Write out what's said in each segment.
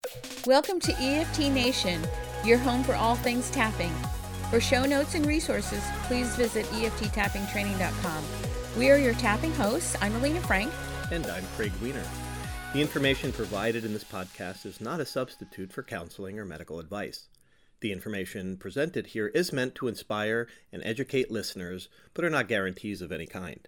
Welcome to EFT Nation, your home for all things tapping. For show notes and resources, please visit EFTtappingtraining.com. We are your tapping hosts. I'm Alina Frank. And I'm Craig Wiener. The information provided in this podcast is not a substitute for counseling or medical advice. The information presented here is meant to inspire and educate listeners, but are not guarantees of any kind.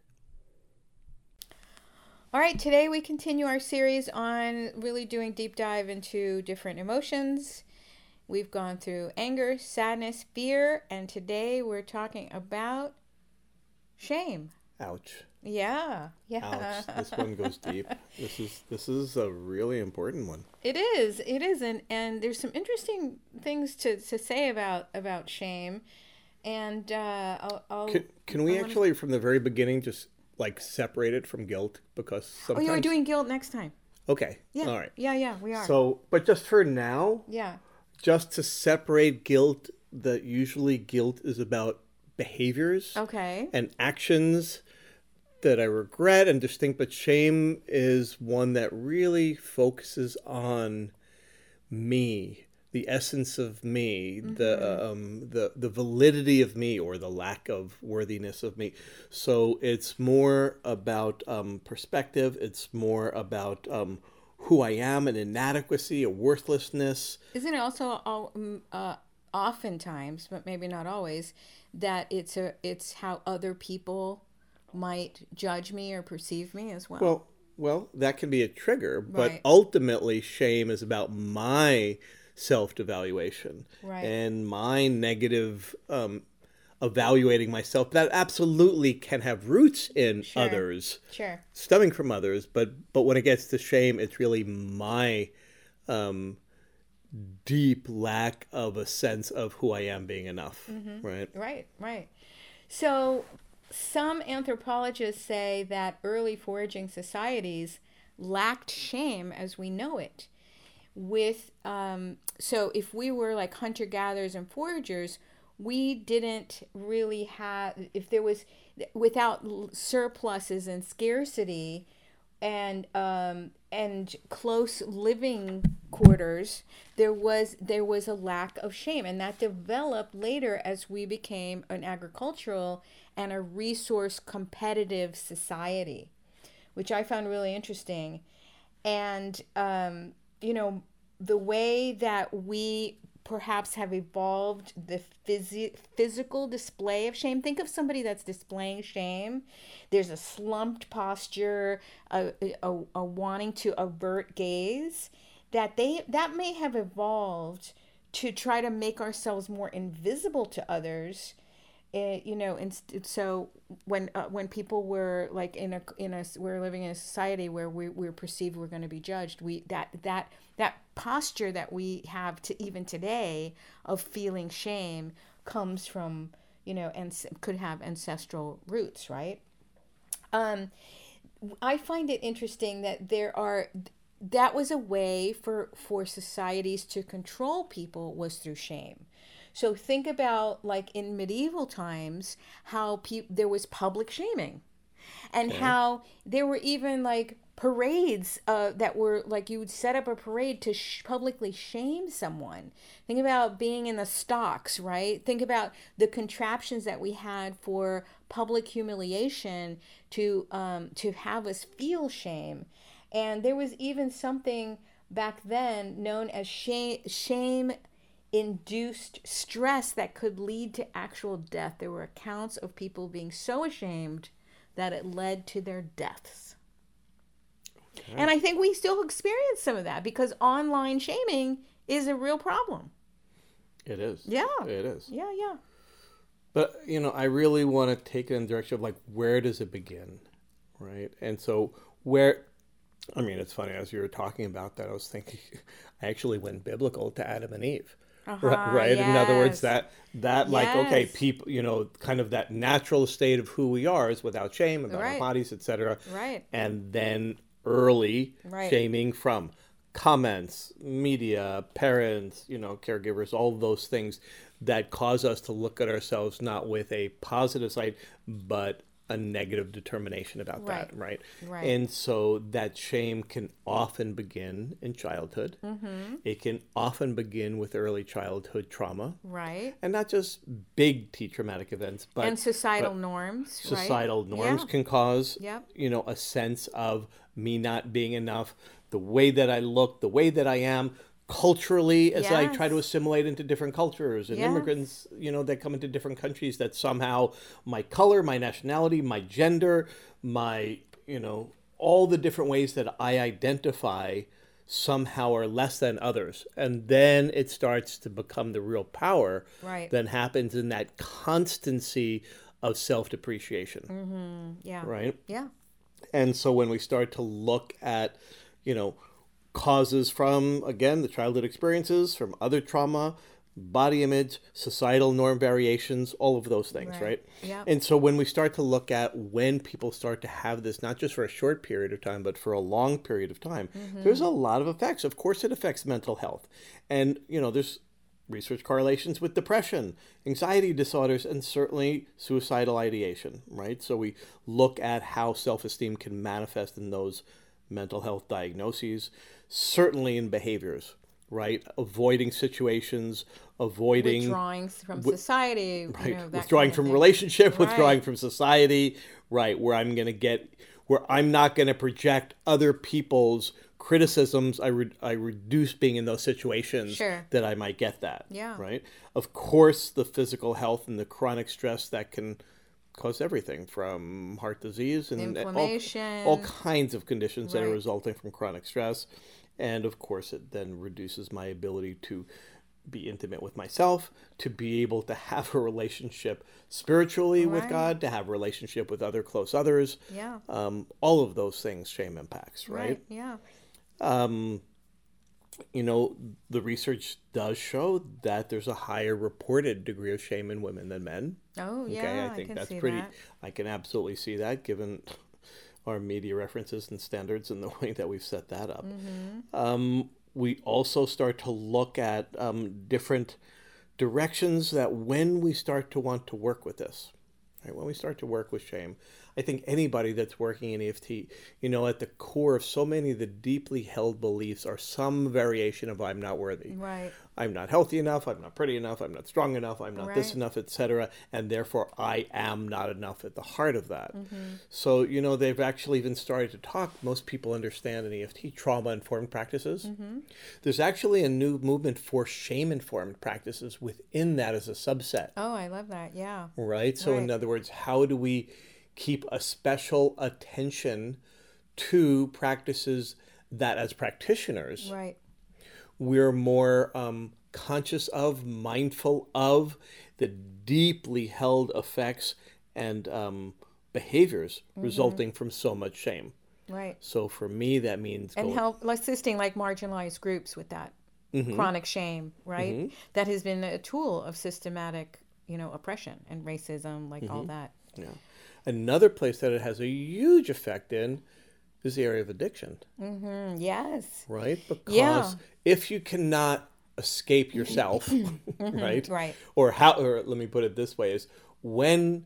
All right, today we continue our series on really doing deep dive into different emotions. We've gone through anger, sadness, fear, and today we're talking about shame. Ouch. Yeah. Ouch. This one goes deep. This is a really important one. It is, and there's some interesting things to say about shame. And Can we actually, from the very beginning, just separate it from guilt? Because sometimes... Oh, you're doing guilt next time. Okay. Yeah. All right. Yeah, we are. So, but just for now... Yeah. Just to separate guilt, that usually guilt is about behaviors and actions that I regret and distinct, but shame is one that really focuses on me, the essence of me, the validity of me, or the lack of worthiness of me. So it's more about perspective. It's more about who I am, an inadequacy, a worthlessness. Isn't it also oftentimes, but maybe not always, that it's how other people might judge me or perceive me as well? Well, that can be a trigger, but Right. ultimately shame is about my self-evaluation and my negative evaluating myself. That absolutely can have roots in others, stemming from others. But when it gets to shame, it's really my deep lack of a sense of who I am being enough. Right. So some anthropologists say that early foraging societies lacked shame as we know it. So if we were like hunter-gatherers and foragers, we didn't really have, if there was, without surpluses and scarcity and close living quarters, there was a lack of shame, and that developed later as we became an agricultural and a resource competitive society, which I found really interesting. And the way that we perhaps have evolved the physical display of shame. Think of somebody that's displaying shame. There's a slumped posture, a wanting to avert gaze, that may have evolved to try to make ourselves more invisible to others. So when people were like we're living in a society where we're perceived we're going to be judged, that posture that we have to even today of feeling shame comes from and could have ancestral roots, right? I find it interesting that that was a way for societies to control people, was through shame. So think about, like, in medieval times, how there was public shaming, and how there were even like parades that were like, you would set up a parade to publicly shame someone. Think about being in the stocks, right? Think about the contraptions that we had for public humiliation to have us feel shame. And there was even something back then known as shame induced stress that could lead to actual death. There were accounts of people being so ashamed that it led to their deaths. Okay. And I think we still experience some of that because online shaming is a real problem. It is. Yeah. It is. Yeah. But, I really want to take it in the direction of, like, where does it begin, right? And so it's funny, as you were talking about that, I was thinking, I actually went biblical to Adam and Eve. Right. Yes. In other words, that like, yes. okay, people, kind of that natural state of who we are is without shame about our bodies, etc. Right. And then early shaming from comments, media, parents, caregivers, all those things that cause us to look at ourselves not with a positive side, but a negative determination about Right. that, right? Right. And so that shame can often begin in childhood. It can often begin with early childhood trauma. Right. And not just big T traumatic events, but and societal norms. societal right? norms can cause, Yep. a sense of me not being enough, the way that I look, the way that I am culturally as I try to Yes. assimilate into different cultures and Yes. immigrants, that come into different countries, that somehow my color, my nationality, my gender, my, all the different ways that I identify somehow are less than others. And then it starts to become the real power Right. that happens in that constancy of self-depreciation. Yeah. Right? Yeah. And so when we start to look at, causes from, again, the childhood experiences, from other trauma, body image, societal norm variations, all of those things, right? Yeah. And so when we start to look at when people start to have this, not just for a short period of time, but for a long period of time, there's a lot of effects. Of course, it affects mental health. And, there's research correlations with depression, anxiety disorders, and certainly suicidal ideation, right? So we look at how self-esteem can manifest in those mental health diagnoses, certainly in behaviors, right? Avoiding situations, withdrawing from society, right? that Withdrawing kind of from thing. relationship, Right. withdrawing from society, right? Where I'm not going to project other people's criticisms. I reduce being in those situations Sure. that I might get that. Yeah. Right. Of course, the physical health and the chronic stress that can cause everything from heart disease and Inflammation. all kinds of conditions that are Right. resulting from chronic stress. And of course, it then reduces my ability to be intimate with myself, to be able to have a relationship spiritually with Right. God, to have a relationship with other close others. Yeah. All of those things shame impacts, right? Yeah. The research does show that there's a higher reported degree of shame in women than men. Oh, yeah. Okay, I think can that's see pretty. that. I can absolutely see that, given our media references and standards and the way that we've set that up. We also start to look at different directions that when we start to want to work with this, right? When we start to work with shame, I think anybody that's working in EFT, at the core of so many of the deeply held beliefs are some variation of I'm not worthy. Right. I'm not healthy enough, I'm not pretty enough, I'm not strong enough, I'm not this Right. enough, etc. And therefore I am not enough at the heart of that. So, they've actually even started to talk, most people understand in EFT, trauma-informed practices. There's actually a new movement for shame-informed practices within that as a subset. Oh, I love that. Yeah. Right? So Right. in other words, how do we keep a special attention to practices that as practitioners Right. we're more conscious of, mindful of the deeply held effects and behaviors resulting from so much shame. Right. So for me, that means And assisting like marginalized groups with that chronic shame, right? That has been a tool of systematic, oppression and racism, like all that. Yeah. Another place that it has a huge effect in is the area of addiction. Yes. Right? Because Yeah. if you cannot escape yourself, right? Right. Or let me put it this way, is when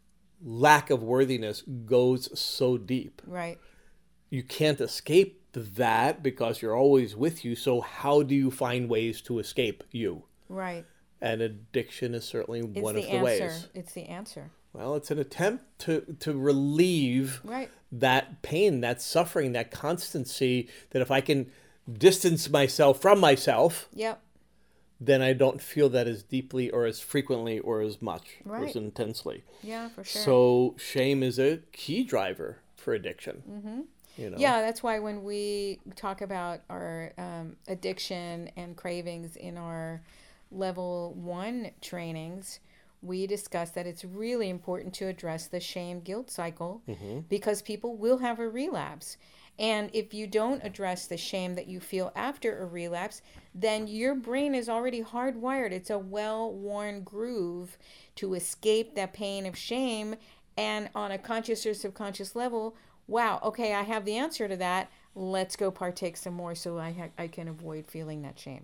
lack of worthiness goes so deep, Right. you can't escape that because you're always with you. So how do you find ways to escape you? Right. And addiction is certainly It's one the of the answer. ways. It's the answer. Well, it's an attempt to relieve Right. that pain, that suffering, that constancy, that if I can distance myself from myself, Yep. then I don't feel that as deeply or as frequently or as much or as Right. intensely. Yeah, for sure. So shame is a key driver for addiction. Yeah, that's why when we talk about our addiction and cravings in our level 1 trainings, we discuss that it's really important to address the shame guilt cycle because people will have a relapse. And if you don't address the shame that you feel after a relapse, then your brain is already hardwired. It's a well-worn groove to escape that pain of shame. And on a conscious or subconscious level, wow, okay, I have the answer to that. Let's go partake some more so I can avoid feeling that shame.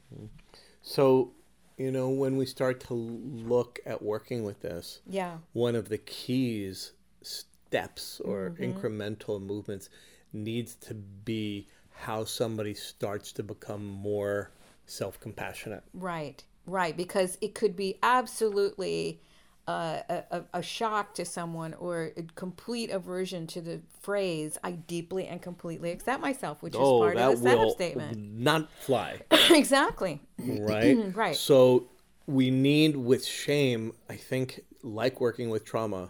So, when we start to look at working with this, Yeah. one of the keys steps or incremental movements needs to be how somebody starts to become more self-compassionate. Right, because it could be absolutely a shock to someone or a complete aversion to the phrase, I deeply and completely accept myself, which is part of the setup statement. Not fly. Exactly. Right? Right. So we need, with shame, I think, like working with trauma,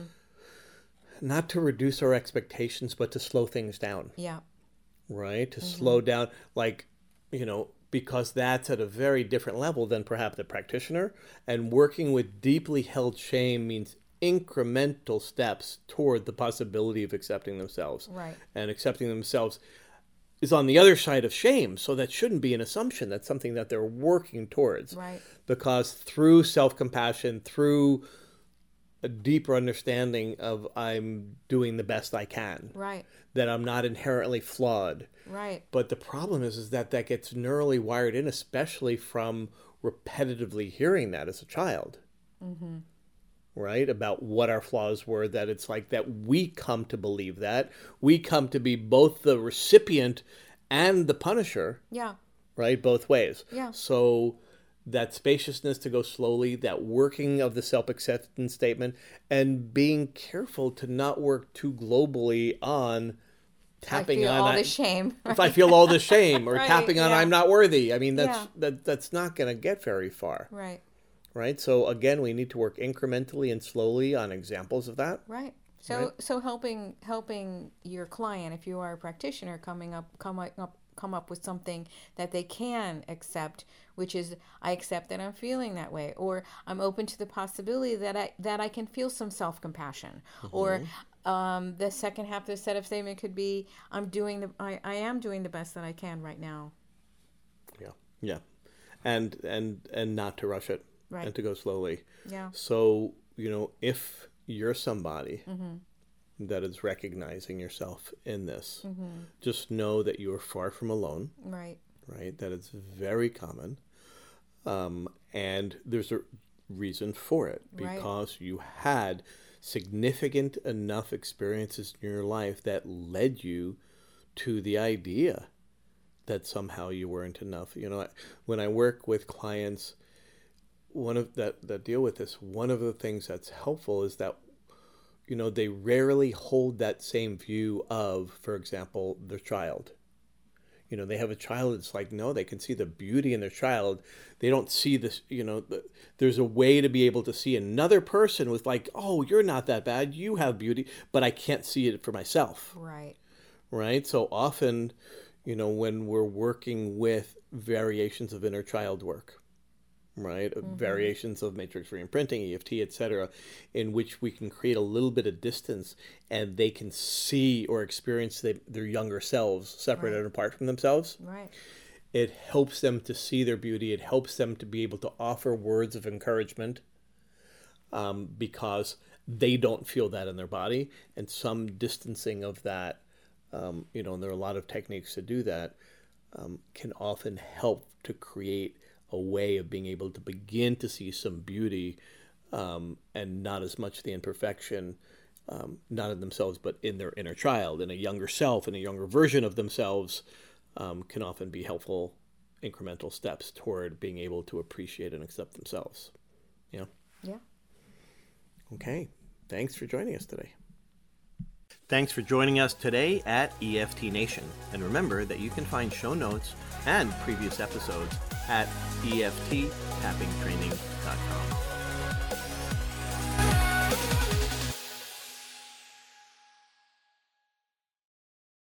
not to reduce our expectations, but to slow things down. Yeah. Right? To slow down, like, because that's at a very different level than perhaps the practitioner. And working with deeply held shame means incremental steps toward the possibility of accepting themselves. Right. And accepting themselves is on the other side of shame. So that shouldn't be an assumption. That's something that they're working towards. Right. Because through self-compassion, through a deeper understanding of I'm doing the best I can. Right. That I'm not inherently flawed. Right. But the problem is that gets neurally wired in, especially from repetitively hearing that as a child. Right? About what our flaws were, that it's like that we come to believe that. We come to be both the recipient and the punisher. Yeah. Right? Both ways. Yeah. So that spaciousness to go slowly, that working of the self-acceptance statement, and being careful to not work too globally on tapping on all the shame. If I feel all the shame, or right, tapping on yeah. I'm not worthy. I mean, that's not going to get very far. Right. Right. So again, we need to work incrementally and slowly on examples of that. Right. So helping your client, if you are a practitioner, come up with something that they can accept, which is, I accept that I'm feeling that way, or I'm open to the possibility that I can feel some self-compassion, or the second half of the setup statement could be, I am doing the best that I can right now. Yeah, and not to rush it, right, and to go slowly. Yeah. So if you're somebody that is recognizing yourself in this, just know that you are far from alone. Right. Right. That it's very common, and there's a reason for it, because you had significant enough experiences in your life that led you to the idea that somehow you weren't enough. When I work with clients, that deal with this, one of the things that's helpful is that they rarely hold that same view of, for example, their child. They have a child, it's like, no, they can see the beauty in their child. They don't see this, there's a way to be able to see another person with like, oh, you're not that bad, you have beauty, but I can't see it for myself. Right. Right? So often, when we're working with variations of inner child work, right, variations of matrix reimprinting, EFT, etc., in which we can create a little bit of distance and they can see or experience their younger selves separated and apart from themselves. Right. It helps them to see their beauty. It helps them to be able to offer words of encouragement, because they don't feel that in their body, and some distancing of that, and there are a lot of techniques to do that, can often help to create a way of being able to begin to see some beauty, and not as much the imperfection, not in themselves, but in their inner child, in a younger self, in a younger version of themselves, can often be helpful incremental steps toward being able to appreciate and accept themselves. Yeah? Yeah. Okay. Thanks for joining us today. Thanks for joining us today at EFT Nation. And remember that you can find show notes and previous episodes at EFTtappingtraining.com.